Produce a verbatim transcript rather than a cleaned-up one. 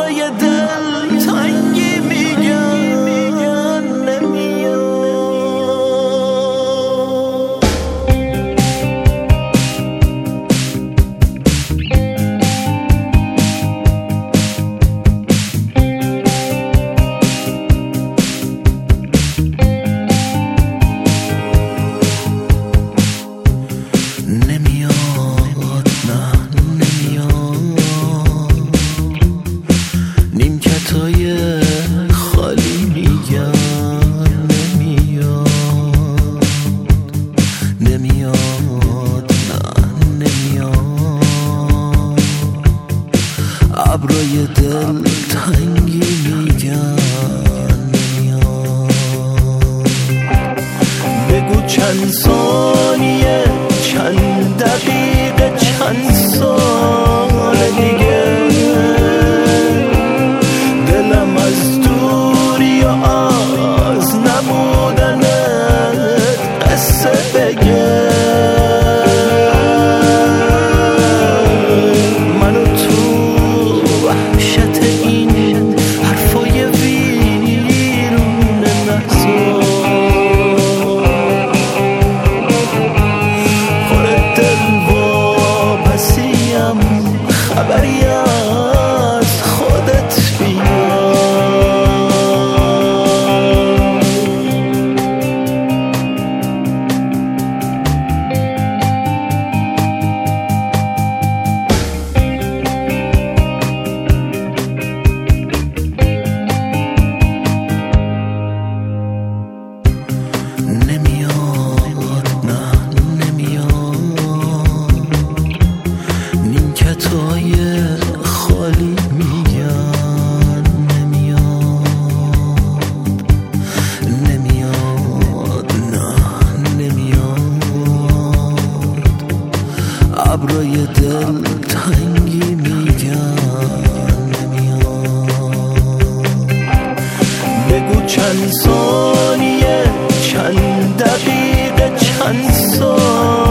ابروی دل تنگی میگن نمیاد. نمیاد نه نمیاد، نیمکتای خالی میگن نمیاد. نمیاد نه نمیاد، ابروی دل تنگی میگن نمیاد. بگو چند ثانیه، چند دقیقه، چند سال دیگه دلم از دوری و از نبودنت قصه بگه. منو تو وحشت این حرفای ویرون نزار. خبری از خودت بیار. نمیاد نه نمیاد، نیمکتای خالی میگن نمیاد. نمیاد نه نمیاد، ابروی دل تنگی میگن نمیاد. بگو چند ثانیه، چند دقیقه، چند سال